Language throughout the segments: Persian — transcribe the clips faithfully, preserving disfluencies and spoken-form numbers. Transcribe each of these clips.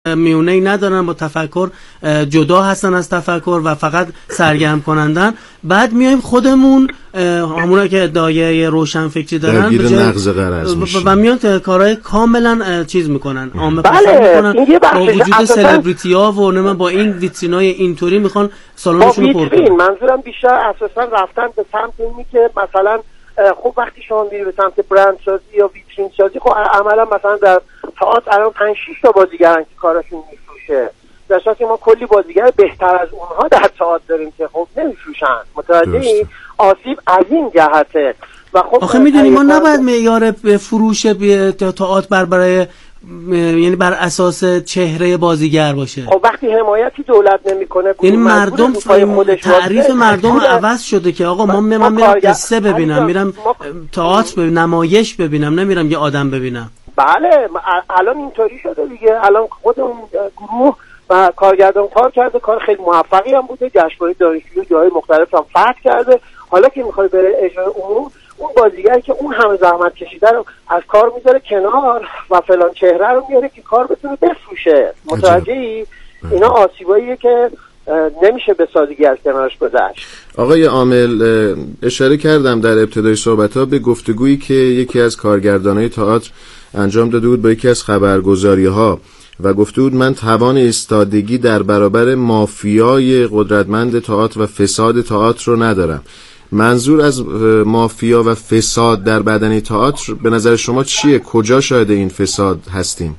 میونه ای ندارن، با تفکر جدا هستن از تفکر و فقط سرگرم کنندن. بعد میایم خودمون همونا که ادعای روشن فکری دارن درگیر نقض قرض میشیم و میان کارهای کاملا چیز میکنن، عامه بله. پسند میکنن با وجود اساساً... سلبریتی ها و نمیدونم با این ویترینای اینطوری میخوان سالنشون رو پر کنن. منظورم بیشتر اساسا رفتن به سمت اینی که مثلا خب وقتی شما میری به سمت برند سازی یا ویترین سازی، خب عملا مثلا در تئاتر الان پنج شش تا بازیگرن که کارشون میفروشه، در صورتی که ما کلی بازیگر بهتر از اونها در تئاتر داریم که خب نمیفروشن. متوجهی؟ آسیب از این جهته. و خب آخه میدونی ما نباید معیار فروش تئاتر بر برای یعنی بر اساس چهره بازیگر باشه. خب وقتی حمایتی دولت نمیکنه، یعنی مردم تعریف مردم عوض شده که آقا ما من میرم قصه ببینم، میرم تئاتر ببینم، نمایش ببینم، نمیرم یه آدم ببینم. بله الان اینطوری شده دیگه. الان خود اون گروه و کارگردان کار کرده، کار خیلی موفقی هم بوده، جشنواره دانشجویی جای مختلف هم فتح کرده. حالا که میخوای بره اجرای عموم، اون بازیگری که اون همه زحمت کشیده رو از کار میذاره کنار و فلان چهره رو میاره که کار بتونه بفروشه. متوجهی؟ اینا آسیباییه که نمیشه به سادگی از کنارش گذشت. آقای عامل، اشاره کردم در ابتدای صحبت‌ها به گفتگویی که یکی از کارگردانای تئاتر انجام داده بود با یکی از خبرگزاری‌ها و گفته بود من توان ایستادگی در برابر مافیای قدرتمند تئاتر و فساد تئاتر رو ندارم. منظور از مافیا و فساد در بدن تئاتر به نظر شما چیه؟ کجا شاهد این فساد هستیم؟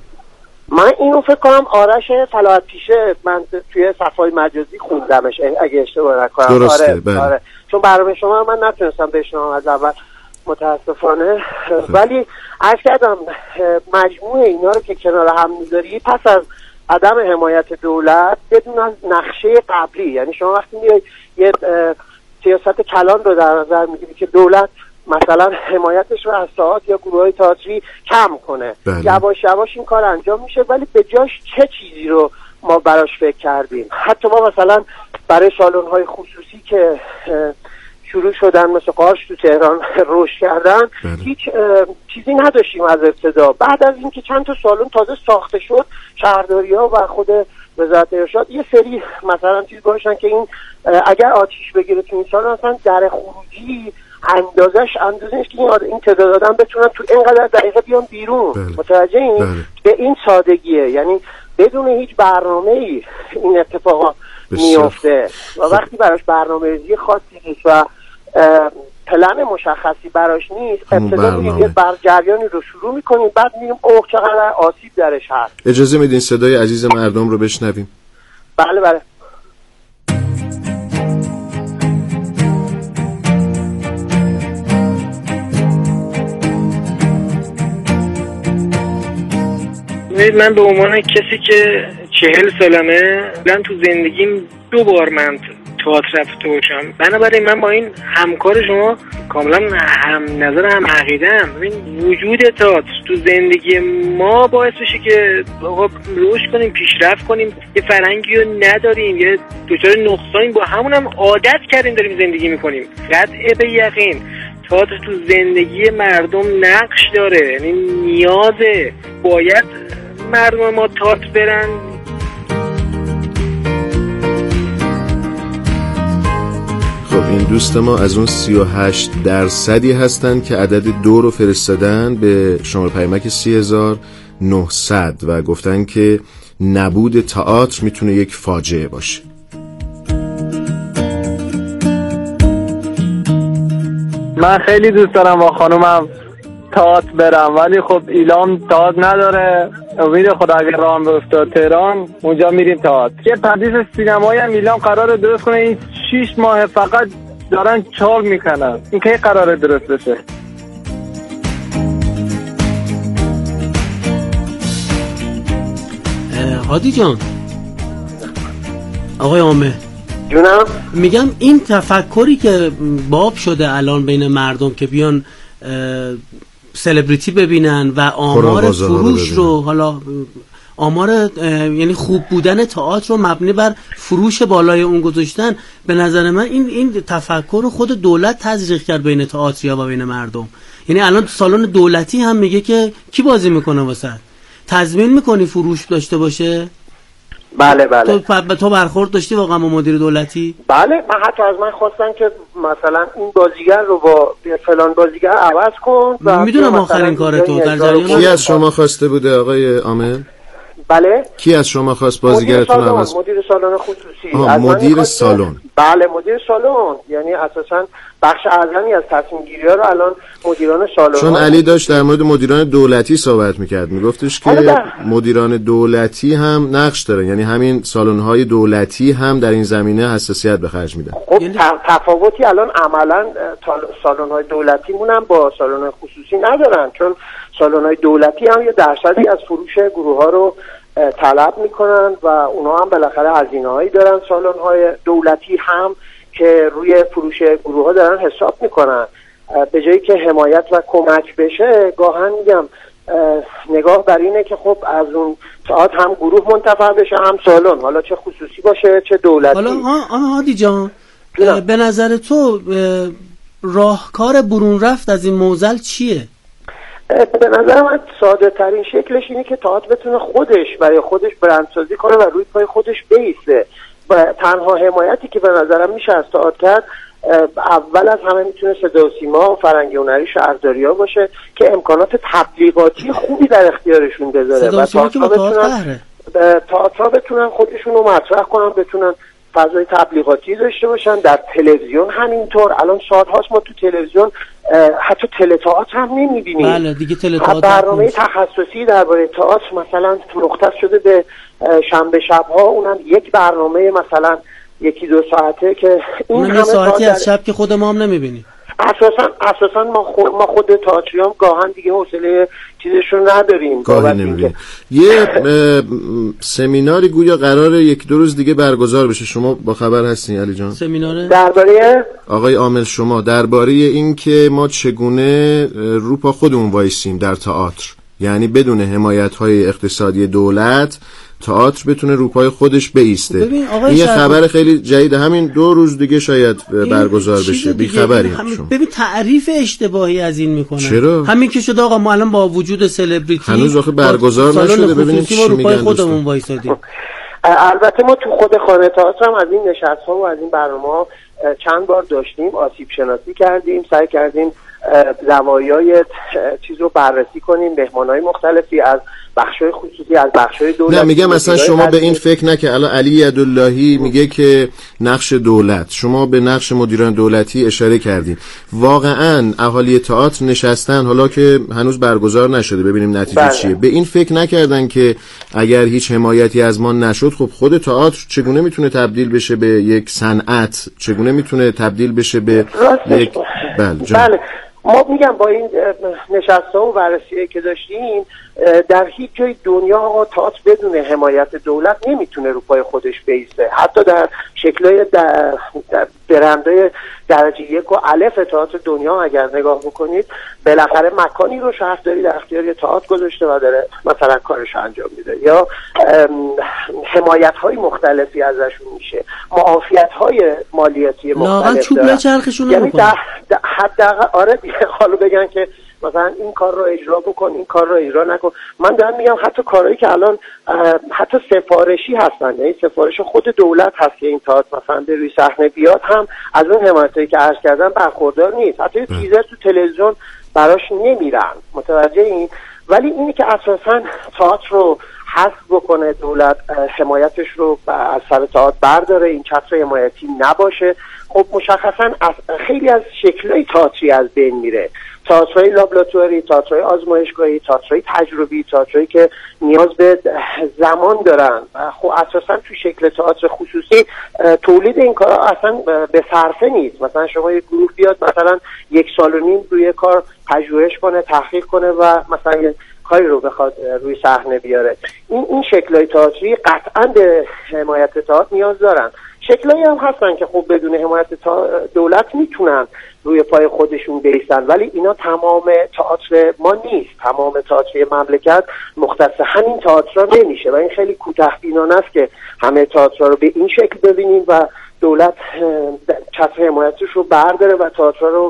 من اینو فکر کنم آرش فلاحت پیشه من توی صفحای مجازی خوندمش اگه اشتباه نکنم. درسته. آره. بله. آره. چون برنامه شما من نتونستم بشنوم از اول متاسفانه، ولی عرض کردم مجموع اینا رو که کنار هم میذاری پس از عدم حمایت دولت بدون از نقشه قبلی، یعنی شما وقتی میای یه سیاست کلان رو در نظر میگیری که دولت مثلا حمایتش رو از تئاتر یا گروه‌های تئاتری کم کنه، بله. یواش یواش این کار انجام میشه، ولی به جاش چه چیزی رو ما براش فکر کردیم؟ حتی ما مثلا برای سالن‌های خصوصی که شروع شدن مثل قارش تو تهران رشد کردن، بله. هیچ چیزی نداشتیم از ابتدا. بعد از اینکه چند تا سالن تازه ساخته شد، شهرداری‌ها و خود وزارت ارشاد یه سری مثلا چیز گذاشتن که این اگر آتیش بگیره تو این سالن اصلا در خروجی اندازش اندازش که این تعداد آدم بتونن تو اینقدر دقیقه بیان بیرون. بله. متوجه این؟ بله. به این سادگیه، یعنی بدون هیچ برنامه‌ای این اتفاقا میفته و وقتی براش برنامه‌ریزی خاصی نیست و پلن مشخصی براش نیست، ابتدا میگیم یه بر جریانی رو شروع میکنیم، بعد میگیم اوه چقدر آسیب درش هست. اجازه میدین صدای عزیز مردم رو بشنویم؟ بله بله. من به عنوان کسی که چهل سالمه من تو زندگیم دو بار من تئاتر رفته باشم، بنابراین من با این همکار شما کاملا هم نظر هم عقیده‌ام. ببین وجود تئاتر تو زندگی ما باعث میشه که آقا رشد کنیم، پیشرفت کنیم. یه فرهنگی رو نداریم، یه دچار نقصانی با همون هم عادت کردیم داریم زندگی میکنیم. قطع به یقین تئاتر تو زندگی مردم نقش داره، یعنی نیازه، باید مردم ما تئاتر برن. خب این دوست ما از اون سی و هشت درصدی هستن که عدد دو رو فرستادن به شماره پیامک سی هزار و نهصد و گفتن که نبود تئاتر میتونه یک فاجعه باشه. من خیلی دوست دارم با خانومم تئاتر برم، ولی خب ایلام تئاتر نداره. امید خدا اگه راه بیفته تهران اونجا میریم تئاتر. یه پردیس سینمایی هم ایلام قراره درست کنه، این شش ماه فقط دارن چال میکنن. این کی قراره درست بشه؟ هادی جان، آقای عامه جونم، میگم این تفکری که باب شده الان بین مردم که بیان سلبریتی ببینن و آمار فروش رو، حالا آمار یعنی خوب بودن تئاتر رو مبنی بر فروش بالای اون گذاشتن، به نظر من این این تفکر رو خود دولت تزریق کرد بین تئاتریا و بین مردم. یعنی الان سالن دولتی هم میگه که کی بازی میکنه واسه تضمین میکنی فروش داشته باشه؟ بله بله. تو تو برخورد داشتی واقعا با مدیر دولتی؟ بله، من حتی از من خواستن که مثلا این بازیگر رو با فلان بازیگر عوض کن. میدونم آخرین کار تو در جریان. کی از شما خواسته بوده آقای عامل؟ بله. کی از شما خواست بازیگرتون عوض؟ مدیر سالن خصوصی. از مدیر سالن. بله مدیر سالن، یعنی اساساً بخش اعظمی از تصمیم گیری ها رو الان مدیران سالن. چون علی داشت در مورد مدیران دولتی صحبت میکرد، میگفتش که مدیران دولتی هم نقش دارن، یعنی همین سالن های دولتی هم در این زمینه حساسیت به خرج میدن. خب تفاوتی الان عملاً سالن های دولتی مون هم با سالن های خصوصی ندارن، چون سالن های دولتی هم یه درصدی از فروش گروه ها رو طلب میکنن و اونا هم بالاخره هزینه هایی دارن. سالن های دولتی هم که روی فروش گروه ها دارن حساب میکنن، به جایی که حمایت و کمک بشه گاهن میگم نگاه بر اینه که خب از اون تئاتر هم گروه منتفع بشه هم سالن، حالا چه خصوصی باشه چه دولتی. حالا آه هادی جان به نظر تو راهکار برون رفت از این موزل چیه؟ به نظر من ساده ترین شکلش اینه که تئاتر بتونه خودش برای خودش برندسازی کنه و روی پای خودش بیسته. تنها حمایتی که به نظرم میشه از تئاتر کرد اول از همه میتونه صدا و سیما و فرهنگ هنری شهرداری‌ها باشه که امکانات تبلیغاتی خوبی در اختیارشون بذاره و تئاترها بتونن تئاترها بتونن خودشون رو مطرح کنن، بتونن فضای تبلیغاتی داشته باشن. در تلویزیون همینطور، الان سال‌هاست ما تو تلویزیون حتی تله تئاتر هم نمی‌بینیم. بله دیگه تله تئاتر برنامه تخصصی درباره تئاتر مثلا مختص شده به شنبه شب‌ها، اونم یک برنامه مثلا یکی دو ساعته که این همه ساعتی از شب که خود ما هم نمی‌بینیم. اساساً اساساً ما خود ما خود تئاتریام گاهن دیگه حوصله چیزشون نداریم. گاهی نمی‌بینیم. یه سمیناری گویا قراره یک دو روز دیگه برگزار بشه، شما با خبر هستین علی جان؟ سمیناره درباره آقای عامل شما درباره این که ما چگونه رو پا خودمون وایسیم در تئاتر، یعنی بدون حمایت‌های اقتصادی دولت تئاتر بتونه روپای خودش بیسته. این یه خبر خیلی جدیده، همین دو روز دیگه شاید برگزار بشه. بی خبری ببین تعریف اشتباهی از این میکنه. چرا؟ همین که شده آقا ما الان با وجود سلبریتی هنوز آخه برگزار نشده، ببینیم چی میگن خودمون وایسادیم. البته ما تو خود خانه تئاتر هم از این نشست‌ها و از این برنامه‌ها چند بار داشتیم، آسیب شناسی کردیم، سعی کردیم زوایای چیز رو بررسی کنیم، مهمان‌های مختلفی از بخشای خصوصی از بخشای دولتی. نه میگم مثلا شما به این فکر نکه الان علی یداللهی میگه که نقش دولت، شما به نقش مدیران دولتی اشاره کردین، واقعا اهالی تئاتر نشستن حالا که هنوز برگزار نشده ببینیم نتیجه بله. چیه، به این فکر نکردن که اگر هیچ حمایتی از ما نشد خب خود تئاتر چگونه میتونه تبدیل بشه به یک صنعت، چگونه میتونه تبدیل بشه به یک بله جان. بله ما میگم با این نشست‌ها و بررسی‌هایی که داشتیم در هیچ جای دنیا آقا تئاتر بدون حمایت دولت نمیتونه رو پای خودش بیسته. حتی در شکل‌های در, در برندهای درجه یک و الف تئاتر دنیا اگر نگاه بکنید بالاخره مکانی رو شهرداری در اختیار تئاتر گذاشته و داره مثلا کارش انجام میده، یا حمایت‌های مختلفی ازشون میشه، معافیت‌های مالیاتی مختلف داره. چرخشون یعنی در حداقل آره حالا بگن که مثلا این کار رو اجرا بکن، این کار رو اجرا نکن. من دارم میگم حتی کارهایی که الان حتی سفارشی هستن، یعنی سفارش خود دولت هست که این تئاتر مثلا به روی صحنه بیاد، هم از اون حمایتایی که عرض کردم برخوردار نیست. حتی تیزر تو تلویزیون براش نمیرن، متوجه این. ولی اینی که اساساً تئاتر رو حذف بکنه دولت، حمایتش رو از سر تئاتر برداره، این چتر حمایتی نباشه، خب مشخصاً خیلی از شکل‌های تئاتری از بین میره. تئاترهای لابراتواری، تئاترهای آزمایشگاهی، تئاترهای تجربی، تئاترهایی که نیاز به زمان دارن. خب اساساً تو شکل تئاتر خصوصی تولید این کارا اصلا به صرفه نیست. مثلا شما یک گروه بیاد مثلا یک سال و نیم روی کار پژوهش کنه، تحقیق کنه و مثلا کاری رو بخواد روی صحنه بیاره. این این شکل‌های تئاتری قطعاً به حمایت تئاتر نیاز دارن. شکلایی هم هستن که خب بدون حمایت دولت میتونن روی پای خودشون بیستن، ولی اینا تمام تئاتر ما نیست. تمام تئاتر مملکت مختص همین تئاتر نمیشه و این خیلی کوتاه‌بینانه است که همه تئاتر رو به این شکل ببینیم و دولت چتر حمایتش رو برداره و تئاتر رو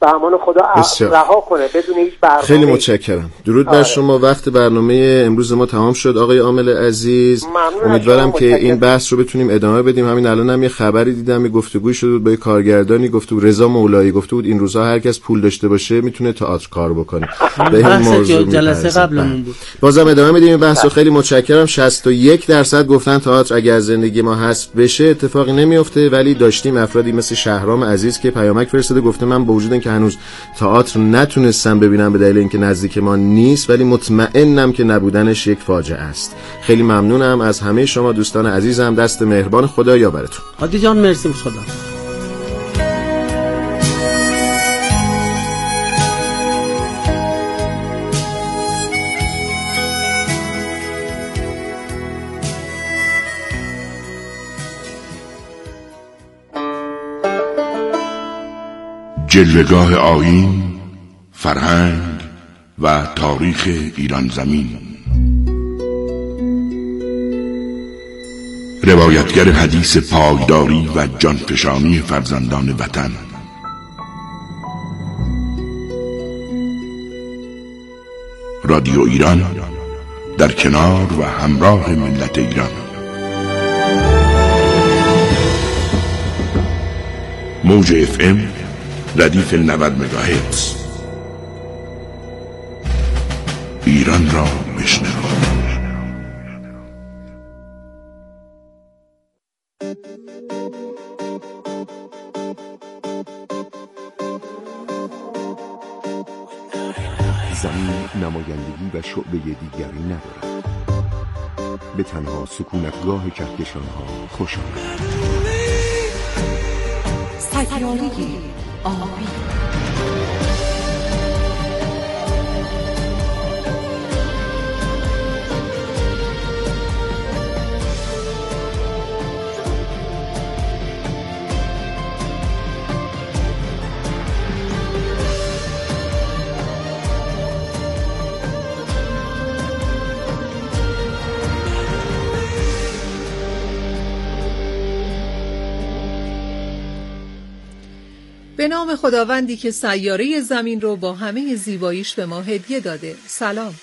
به امان خدا رها کنه بدون هیچ برنامه. خیلی متشکرم. درود بر شما. وقت برنامه امروز ما تمام شد آقای عامل عزیز. امیدوارم که این بحث رو بتونیم ادامه بدیم. همین الانم هم یه خبری دیدم، یه گفتگوی شده بود با یه کارگردانی، گفته بود رضا مولایی گفته بود این روزها هر کس پول داشته باشه میتونه تئاتر کار بکنه. به این موضوع جلسه قبلمون بود. بازم ادامه میدیم این بحث رو. خیلی متشکرم. شصت و یک درصد گفتن تئاتر اگر از زندگی ما حذف بشه اتفاقی نمیفته، ولی داشتیم افرادی مثل شهرام عزیز که پیامک فرستاده گفته من با وجود اینکه هنوز تئاتر نتونستم ببینم به دلیل اینکه نزدیک ما نیست، ولی مطمئنم که نبودنش یک فاجعه است. خیلی ممنونم از همه شما دوستان عزیزم. دست مهربان خدا یاورتون. عادی جان مرسی. خدا. جلوه‌گاه آیین، فرهنگ و تاریخ ایران زمین. روایتگر حدیث پایداری و جانفشانی فرزندان وطن. رادیو ایران در کنار و همراه ملت ایران. موج اف ام ردیف نود مگاهرتز. ایران را بشنو. زمین نمایندگی و شعبه دیگری ندارد. به تنها سکونتگاه کهکشان‌ها خوش آمد. سیاره آبی. به نام خداوندی که سیاره زمین رو با همه زیباییش به ما هدیه داده. سلام.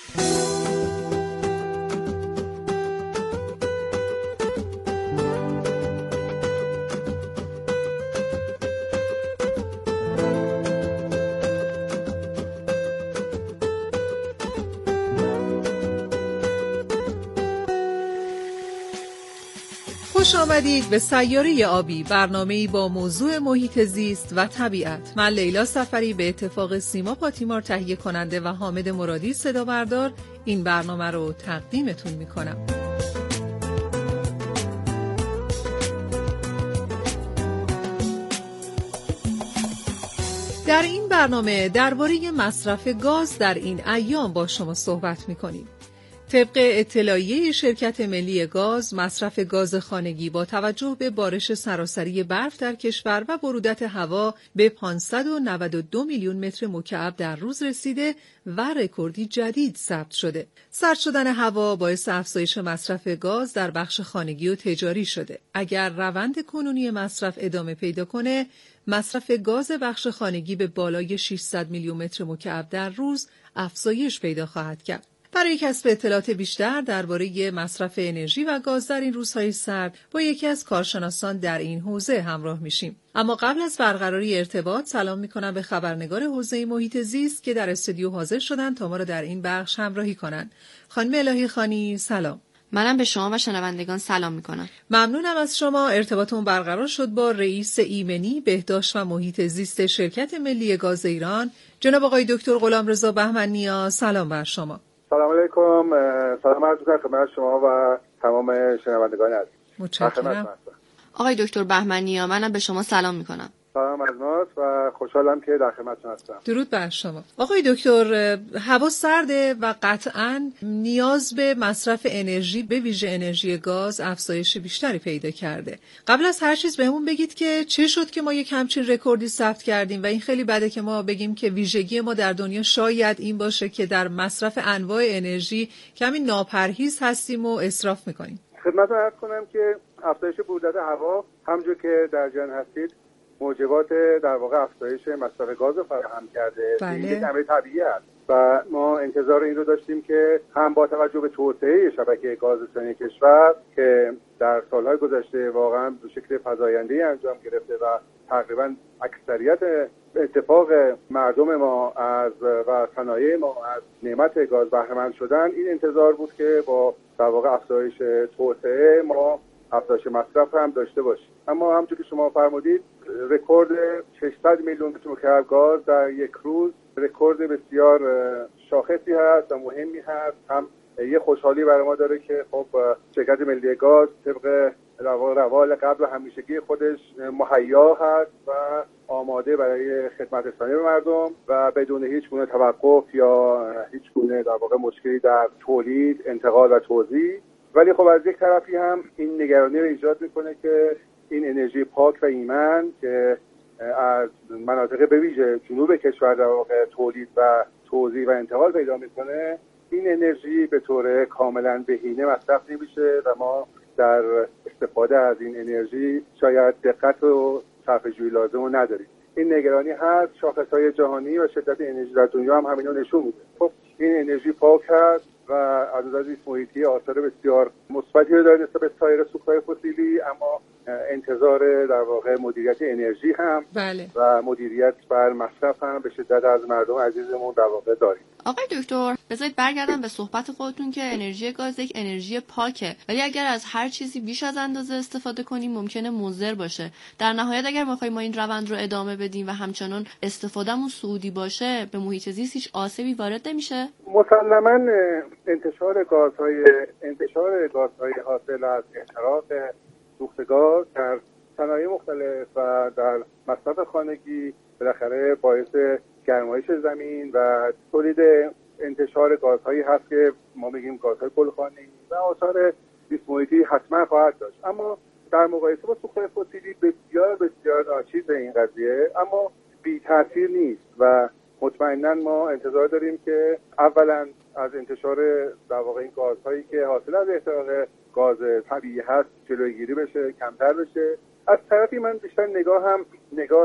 خوش آمدید به سیاره آبی، برنامه‌ای با موضوع محیط زیست و طبیعت. من لیلا سفری به اتفاق سیما پاتیمار تهیه کننده و حامد مرادی صدا بردار این برنامه رو تقدیمتون میکنم. در این برنامه درباره مصرف گاز در این ایام با شما صحبت میکنیم. طبق اطلاعیه شرکت ملی گاز، مصرف گاز خانگی با توجه به بارش سراسری برف در کشور و برودت هوا به پانصد و نود و دو میلیون متر مکعب در روز رسیده و رکوردی جدید ثبت شده. سرد شدن هوا باعث افزایش مصرف گاز در بخش خانگی و تجاری شده. اگر روند کنونی مصرف ادامه پیدا کنه، مصرف گاز بخش خانگی به بالای ششصد میلیون متر مکعب در روز افزایش پیدا خواهد کرد. برای کسب اطلاعات بیشتر درباره مصرف انرژی و گاز در این روزهای سرد با یکی از کارشناسان در این حوزه همراه میشیم. اما قبل از برقراری ارتباط سلام میکنم به خبرنگار حوزه محیط زیست که در استودیو حاضر شدن تا ما را در این بخش همراهی کنند. خانم الهی خانی سلام. منم به شما و شنوندگان سلام میکنم. ممنونم از شما. ارتباطمون برقرار شد با رئیس ایمنی بهداشت و محیط زیست شرکت ملی گاز ایران جناب آقای دکتر غلامرضا بهمن‌نیا. سلام بر شما. سلام علیکم. سلام عرض می‌کنم خدمت شما و تمام شنوندگان عزیز. متشکرم. آقای دکتر بهمن‌نیا، منم به شما سلام میکنم. سلام از ماست و خوشحالم که در خدمتتون هستم. درود بر شما. آقای دکتر، هوا سرده و قطعاً نیاز به مصرف انرژی به ویژه انرژی گاز افزایش بیشتری پیدا کرده. قبل از هر چیز بهمون بگید که چه شد که ما یک همچین رکوردی ثبت کردیم و این خیلی بده که ما بگیم که ویژگی ما در دنیا شاید این باشه که در مصرف انواع انرژی کمی ناپرهیز هستیم و اسراف میکنیم. خدمتتون عرض کنم که افزایش برودت هوا همونجور که در جریان هستید موجبات در واقع افزایش مصرف گاز فراهم کرده. بله. این یک امر طبیعی است و ما انتظار این رو داشتیم که هم با توجه به توسعه شبکه گاز رسانی کشور که در سالهای گذشته واقعا به شکل فزاینده‌ای انجام گرفته و تقریبا اکثریت اتفاق مردم ما از و صنایع ما از نعمت گاز بهره مند شدن، این انتظار بود که با در واقع افزایش توسعه ما افزایش مصرف هم داشته باشیم. اما همونطور که شما فرمودید رکورد ششصد میلیون متر گاز در یک روز رکورد بسیار شاخصی هست و مهمی هست. هم یه خوشحالی برای ما داره که خب شرکت ملی گاز طبق روال قبل و همیشگی خودش مهیا هست و آماده برای خدمت رسانی به مردم و بدون هیچ گونه توقف یا هیچ گونه در واقع مشکلی در تولید، انتقال و توزیع. ولی خب از یک طرفی هم این نگرانی رو ایجاد میکنه که این انرژی پاک و ایمن که از مناطق به ویژه جنوب کشور در واقع تولید و توزیع و انتقال پیدا میکنه، این انرژی به طور کاملا بهینه مصرف نمیشه و ما در استفاده از این انرژی شاید دقت و صرفه‌جویی لازم رو نداریم. این نگرانی هست. شاخص‌های جهانی و شدت انرژی در دنیا هم همینو نشون میده. خب این انرژی پاک هست و از نظر زیست محیطی آثار بسیار مثبتی رو داره نسبت به سایر سوخت‌های فسیلی، اما انتظار در واقع مدیریت انرژی هم بله. و مدیریت بر مصرف هم به شدت از مردم عزیزمون در واقع داریم. آقای دکتر بذارید برگردم به صحبت خودتون که انرژی گاز یک انرژی پاکه، ولی اگر از هر چیزی بیش از اندازه استفاده کنیم ممکنه مضر باشه. در نهایت اگر بخوایم ما این روند رو ادامه بدیم و همچنان استفادهمون سعودی باشه به محیط زیست هیچ آسیبی وارد نمیشه؟ مسلماً انتشار گازهای انتشار گازهای حاصل از احتراق سوخت گاز در صنایع مختلف و در مصرف خانگی بالاخره باعث گرمایش زمین و تولید انتشار گازهایی هست که ما میگیم گازهای گلخانه‌ای و آثار زیست محیطی حتما خواهد داشت. اما در مقایسه با سوخت‌های فسیلی بسیار بسیار ناچیز این قضیه، اما بی تاثیر نیست و مطمئنا ما انتظار داریم که اولا از انتشار در واقع این گازهایی که حاصل از احتراق گاز طبیعی هست جلوگیری بشه، کمتر بشه. از طرفی من بیشتر نگاه هم نگاه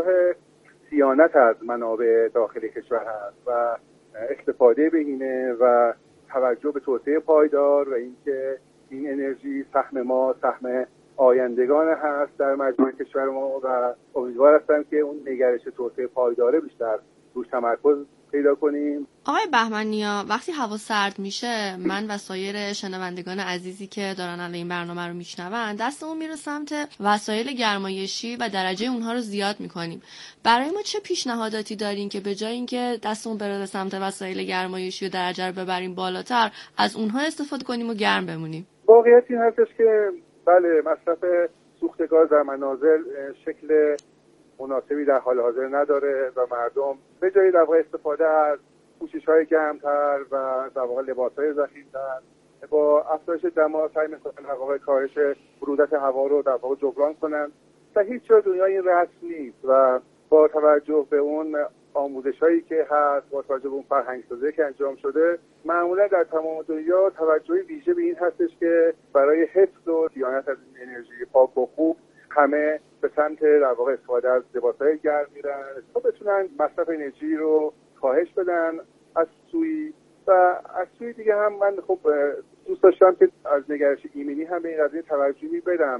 صیانت از منابع داخلی کشور هست و استفاده بهینه و توجه به توسعه پایدار و اینکه این انرژی سهم ما سهم آیندگان هست در مجموعه کشور ما و امیدوار هستم که اون نگرش توسعه پایداره بیشتر روش تمرکز پیدا کنیم. آقای بهمنیا، وقتی هوا سرد میشه من و سایر شنوندگان عزیزی که دارن الان این برنامه رو میشنون دستمون میره سمت وسایل گرمایشی و درجه اونها رو زیاد میکنیم. برای ما چه پیشنهاداتی دارین که به جای اینکه دستمون بره سمت وسایل گرمایشی و درجه رو ببریم بالاتر از اونها استفاده کنیم و گرم بمونیم؟ واقعیت این هستش که بله مصرف سوخت گاز در منازل شکل مناسبی در حال حاضر نداره و مردم به جای در واقع استفاده از پوشش‌های گرمتر و در واقع لباس‌های ضخیم‌تر با افزایش دما سعی می‌کنن در واقع کاهش برودت هوا رو در واقع جبران کنن. در هیچ جای دنیا این رسم نیست و با توجه به اون آموزش‌هایی که هست، با توجه به اون فرهنگ‌سازی که انجام شده، معمولا در تمام دنیا توجه ویژه به این هستش که برای حفظ و صیانت از انرژی پاک و خوب همه به سمت در واقع استفاده از لباس‌های گرم میرن تا بتونن مصرف انرژی رو کاهش بدن از سوی و از سوی دیگه هم من خب دوست داشتم که از نگرش ایمنی هم به این قضیه توجهی بدم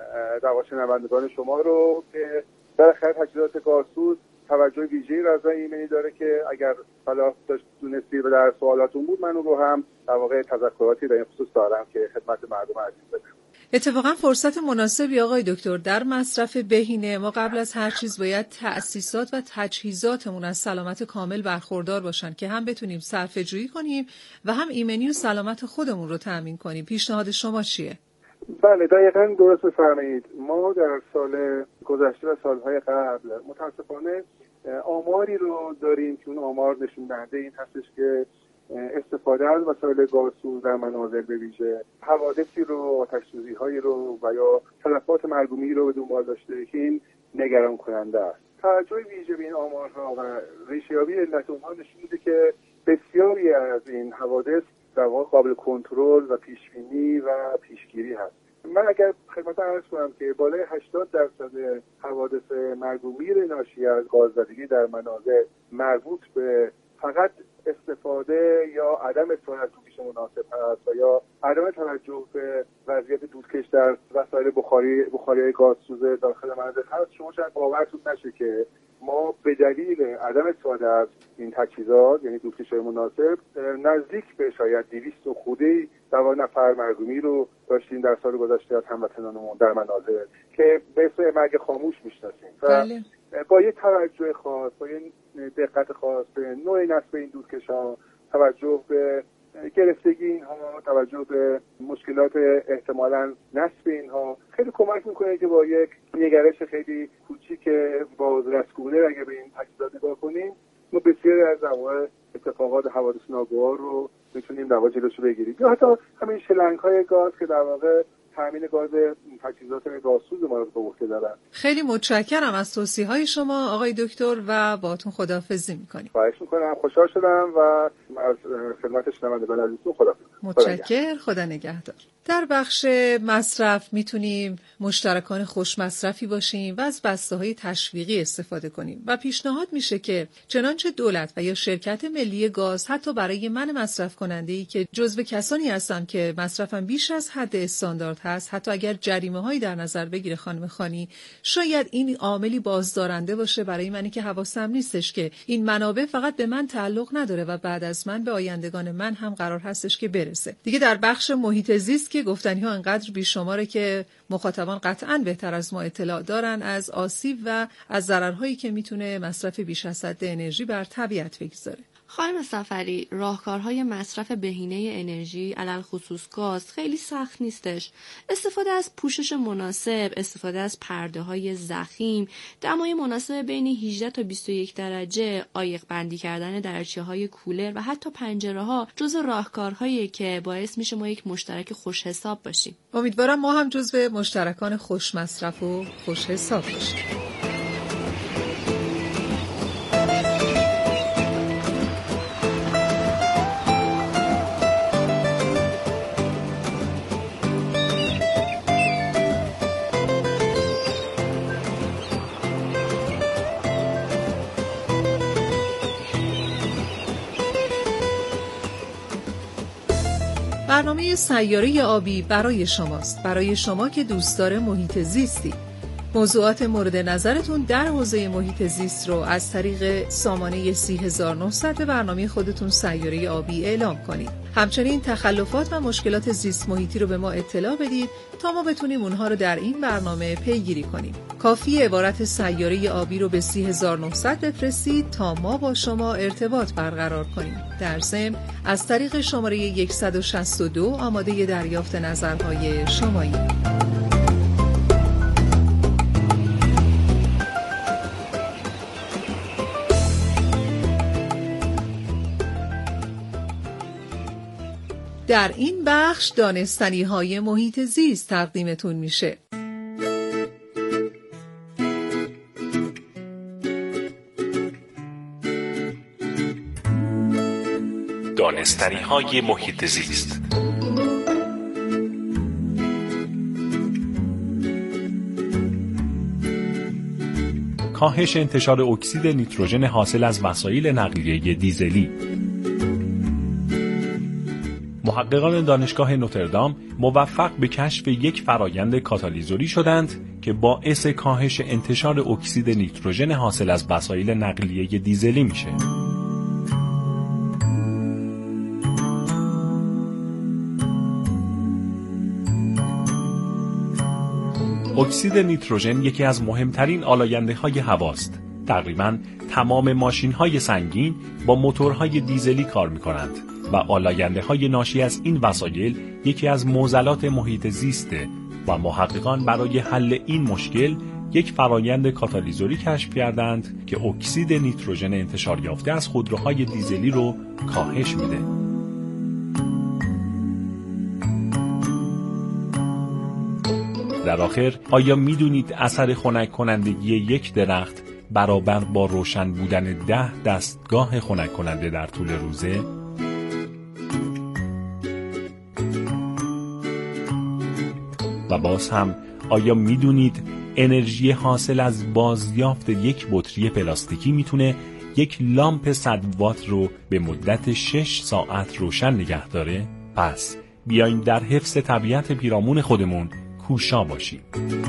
در واقع شنوندگان شما رو که بالاخره تجهیزات گازسوز توجه ویژه‌ای را از ایمنی داره که اگر حالا دونستی و در سوالاتون بود من رو هم در واقع تذکراتی در این خصوص دارم که خدمت مردم عزیز بدم. اتفاقا فرصت مناسبی آقای دکتر در مصرف بهینه. ما قبل از هر چیز باید تأسیسات و تجهیزاتمون از سلامت کامل برخوردار باشن که هم بتونیم صرفه جویی کنیم و هم ایمنی و سلامت خودمون رو تأمین کنیم. پیشنهاد شما چیه؟ بله دقیقاً درست بفرمایید. ما در سال گذشته و سالهای قبل متاسفانه آماری رو داریم که اون آمار نشون دهنده این هستش که استفاده از وسایل گازسوز در منازل به ویژه حوادثی رو، آتش‌سوزی‌هایی رو و یا تلفات مرگومی رو به دنبال داشته که این نگران کننده است. توجه ویژه به این آمارها و ریشه‌یابی علت اونها نشون میده که بسیاری از این حوادث در واقع قابل کنترل و پیشبینی و پیشگیری هست. من اگر خدمت عرض کنم که بالای هشتاد درصد حوادث مرگ و میر ناشی از گاززدگی در منازل مربوط به فقط استفاده یا عدم استفاده از دودکش مناسب است و یا عدم توجه به وضعیت دودکش در وسایل بخاری بخاری گازسوز داخل منزل هست. شما شاید باورتون نشه که ما به دلیل عدم استفاده از این تجهیزات یعنی دودکش‌های مناسب نزدیک به شاید دویست و خورده دوازده نفر مرگ و میر رو داشتیم در سال گذشته از هموطنانمون در منازل که به اسم مرگ خاموش میشناسیم و با یه توجه خاص، با یه دقت خاص به نوع نصب این دودکش‌ها، توجه به گرفتگی اینها، توجه به مشکلات احتمالاً نصب اینها خیلی کمک میکنه که با یک نگرش خیلی کوچیک بازرسگونه اگه به این تجهیزات نگاه کنیم ما بسیاری از انواع اتفاقات حوادث ناگوار رو میتونیم در واقع جلوشو بگیریم. یا حتی همین شلنگ‌های گاز که در واقع تامین گاز تجهیزات گازسوز ما رو به عهده دارن. خیلی متشکرم از توصیه‌های شما آقای دکتر و باهاتون خداحافظی می‌کنیم. خواهش می‌کنم، خوشحال شدم و از خدمت شنوندگان عزیزتون خداحافظ. متشکر، خدا نگهدار. در بخش مصرف میتونیم مشترکان خوش مصرفی باشیم و از بسته‌های تشویقی استفاده کنیم و پیشنهاد میشه که چنانچه دولت و یا شرکت ملی گاز حتی برای من مصرف کننده‌ای که جزو کسانی هستم که مصرفم بیش از حد استاندارد هست، حتی اگر جریمه‌هایی در نظر بگیره خانم خانی، شاید این عاملی بازدارنده باشه برای منی که حواسم نیستش که این منابع فقط به من تعلق نداره و بعد از من به آیندگان من هم قرار هستش که برسه. دیگه در بخش محیط زیست که گفتنی ها انقدر بیشماره که مخاطبان قطعاً بهتر از ما اطلاع دارن از آسیب و از ضررهایی که میتونه مصرف بیش از حد انرژی بر طبیعت بگذاره. خانم سفری، راهکارهای مصرف بهینه انرژی علل خصوص گاز خیلی سخت نیستش. استفاده از پوشش مناسب، استفاده از پرده های ضخیم، دمای مناسب بین هجده تا بیست و یک درجه، عایق بندی کردن درچه های کولر و حتی پنجره ها جزو راهکارهایی که باعث میشه ما یک مشترک خوش حساب باشیم. امیدوارم ما هم جزو مشترکان خوش مصرف و خوش حساب باشیم. برنامه سیاره آبی برای شماست، برای شما که دوستدار محیط زیستی. موضوعات مورد نظرتون در حوزه محیط زیست رو از طریق سامانه سی هزار و نهصد به برنامه خودتون سیاره آبی اعلام کنید. همچنین تخلفات و مشکلات زیست محیطی رو به ما اطلاع بدید تا ما بتونیم اونها رو در این برنامه پیگیری کنیم. کافی عبارت سیاره آبی رو به سی هزار و نهصد بفرستید تا ما با شما ارتباط برقرار کنیم. در ضمن از طریق شماره صد و شصت و دو آماده دریافت نظرهای شمایی. در این بخش دانستنی های محیط زیست تقدیمتون میشه. دانستنی های محیط زیست. کاهش انتشار اکسید نیتروژن حاصل از وسایل نقلیه دیزلی. محققان دانشگاه نوتردام موفق به کشف یک فرایند کاتالیزوری شدند که باعث کاهش انتشار اکسید نیتروژن حاصل از وسایل نقلیه دیزلی میشه. اکسید نیتروژن یکی از مهمترین آلاینده‌های هواست. تقریباً تمام ماشین‌های سنگین با موتورهای دیزلی کار می‌کنند و آلاینده‌های ناشی از این وسایل یکی از معضلات محیط زیسته و محققان برای حل این مشکل یک فرایند کاتالیزوری کشف کردند که اکسید نیتروژن انتشار یافته از خودروهای دیزلی رو کاهش میده. در آخر، آیا میدونید اثر خنک کنندگی یک درخت برابر با روشن بودن ده دستگاه خنک کننده در طول روزه؟ و باز هم آیا میدونید انرژی حاصل از بازیافت یک بطری پلاستیکی میتونه یک لامپ صد وات رو به مدت شش ساعت روشن نگه داره؟ پس بیایم در حفظ طبیعت پیرامون خودمون کوشا باشیم.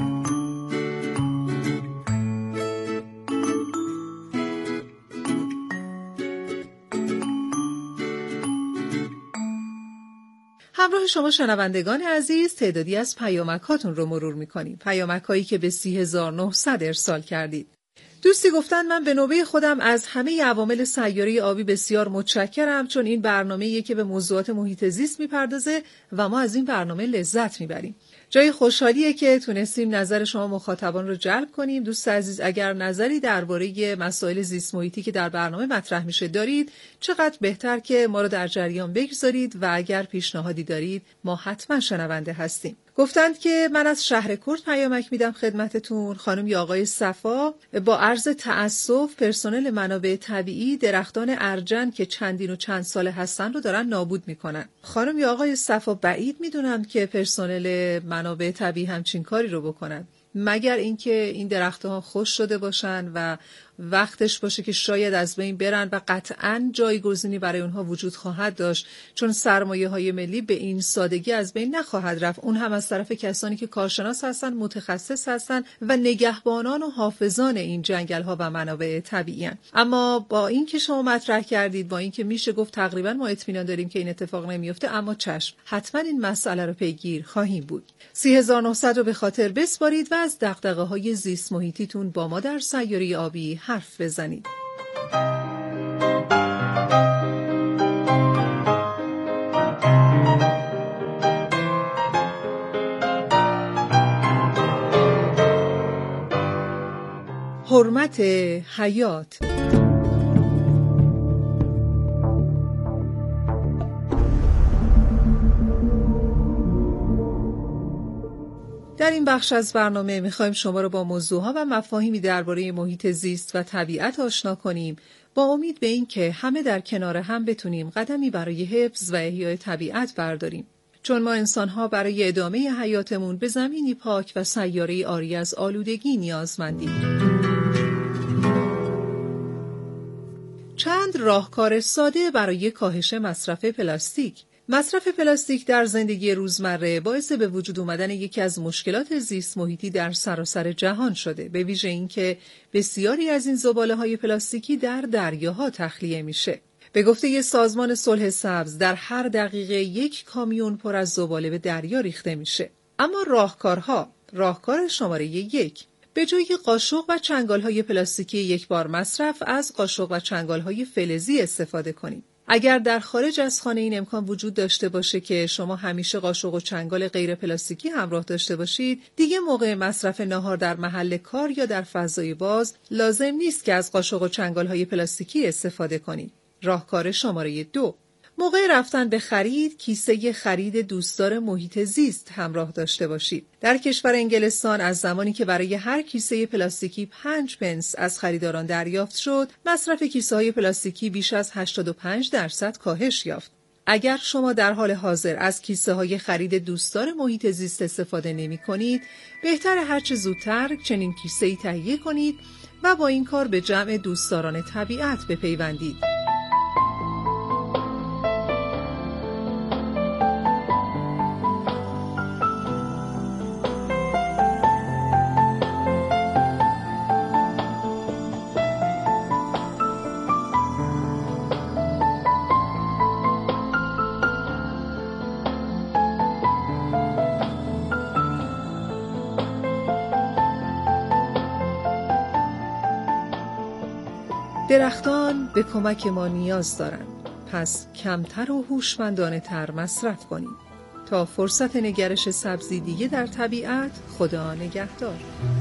همراه شما شنوندگان عزیز تعدادی از پیامک‌هاتون رو مرور می‌کنیم. پیامک‌هایی که به سی هزار و نهصد ارسال کردید. دوستی گفتن من به نوبه خودم از همه عوامل سیاره آبی بسیار متشکرم، چون این برنامه‌ایه که به موضوعات محیط زیست میپردازه و ما از این برنامه لذت میبریم. جای خوشحالیه که تونستیم نظر شما مخاطبان رو جلب کنیم. دوست عزیز اگر نظری درباره مسائل زیست محیطی که در برنامه مطرح میشه دارید، چقدر بهتر که ما رو در جریان بگذارید و اگر پیشنهادی دارید ما حتما شنونده هستیم. گفتند که من از شهر کرد پیامک میدم خدمتتون. خانم یا آقای صفا با عرض تأسف پرسنل منابع طبیعی درختان ارجن که چندین و چند ساله هستن رو دارن نابود میکنن. خانم یا آقای صفا بعید میدونم که پرسنل منابع طبیعی همچین کاری رو بکنن، مگر اینکه این درخت‌ها خوش شده باشن و وقتش باشه که شاید از بین برن و قطعاً جایگزینی برای اونها وجود خواهد داشت، چون سرمایه‌های ملی به این سادگی از بین نخواهد رفت، اون هم از طرف کسانی که کارشناس هستن، متخصص هستن و نگهبانان و حافظان این جنگل‌ها و منابع طبیعی هستن. اما با این که شما مطرح کردید، با این که میشه گفت تقریباً ما اطمینان داریم که این اتفاق نمیفته، اما چشم حتما این مسئله رو پیگیر خواهیم بود. سی هزار و نهصد رو به خاطر بسپارید و از دغدغه‌های زیست محیطیتون با ما در سیاره آبی حرف بزنید. حرمت حیات. در این بخش از برنامه می‌خوایم شما را با موضوعها و مفاهیمی درباره محیط زیست و طبیعت آشنا کنیم، با امید به این که همه در کنار هم بتونیم قدمی برای حفظ و احیای طبیعت برداریم. چون ما انسان‌ها برای ادامه حیاتمون به زمینی پاک و سیاره‌ای عاری از آلودگی نیازمندیم. چند راهکار ساده برای کاهش مصرف پلاستیک. مصرف پلاستیک در زندگی روزمره باعث به وجود آمدن یکی از مشکلات زیست محیطی در سراسر جهان شده، به ویژه اینکه بسیاری از این زباله‌های پلاستیکی در دریاها تخلیه میشه. به گفته سازمان صلح سبز در هر دقیقه یک کامیون پر از زباله به دریا ریخته میشه. اما راهکارها، راهکار شماره یک، به جای قاشق و چنگال‌های پلاستیکی یک بار مصرف، از قاشق و چنگال‌های فلزی استفاده کنید. اگر در خارج از خانه این امکان وجود داشته باشه که شما همیشه قاشق و چنگال غیر پلاستیکی همراه داشته باشید، دیگه موقع مصرف ناهار در محل کار یا در فضای باز لازم نیست که از قاشق و چنگال‌های پلاستیکی استفاده کنید. راهکار شماره دو، موقع رفتن به خرید کیسه خرید دوستدار محیط زیست همراه داشته باشید. در کشور انگلستان از زمانی که برای هر کیسه پلاستیکی پنج پنس از خریداران دریافت شد، مصرف کیسه‌های پلاستیکی بیش از هشتاد و پنج درصد کاهش یافت. اگر شما در حال حاضر از کیسه‌های خرید دوستدار محیط زیست استفاده نمی‌کنید، بهتر هر چه زودتر چنین کیسه‌ای تهیه کنید و با این کار به جمع دوستداران طبیعت بپیوندید. درختان به کمک ما نیاز دارند، پس کمتر و هوشمندانه تر مصرف کنیم. تا فرصت نگرش سبزی دیگه در طبیعت، خدا نگهدار.